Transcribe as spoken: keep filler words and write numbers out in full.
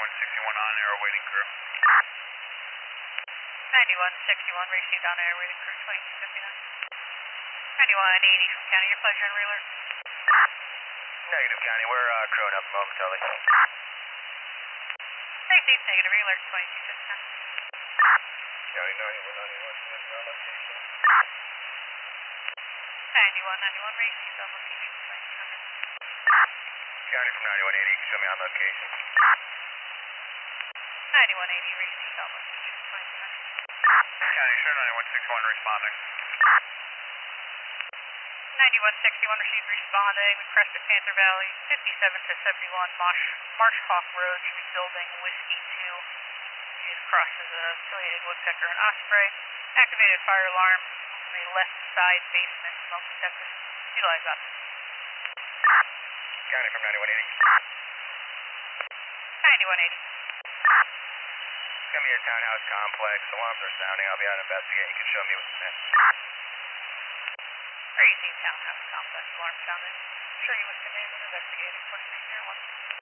ninety-one sixty-one on air waiting crew. ninety-one sixty-one, received on air waiting crew twenty-two fifty-nine. ninety-one eighty from county, your pleasure and realer. Negative, County. We're uh, crewing up momentarily. Received negative, realer twenty-two fifty-nine. County ninety-one ninety-one, ground location. ninety-one ninety-one, received on location twenty-two hundred. County from ninety-one eighty, show me on location. ninety-one eighty, received on location twenty-two hundred. County, sure ninety-one sixty-one responding. ninety-one sixty-one, received responding. We Crested Panther Valley, fifty-seven to seventy-one, Marsh, Marsh Hawk Road, street building, Whiskey two. You just crossed as a affiliated woodpecker and osprey. Activated fire alarm from the left side basement smoke detector. Utilize that. County from ninety-one eighty. ninety-one eighty. Show me your townhouse complex. Alarms are sounding. I'll be out investigating. You can show me what's next. Received townhouse complex alarm sounded. Sure you wish to name and investigate according to your one.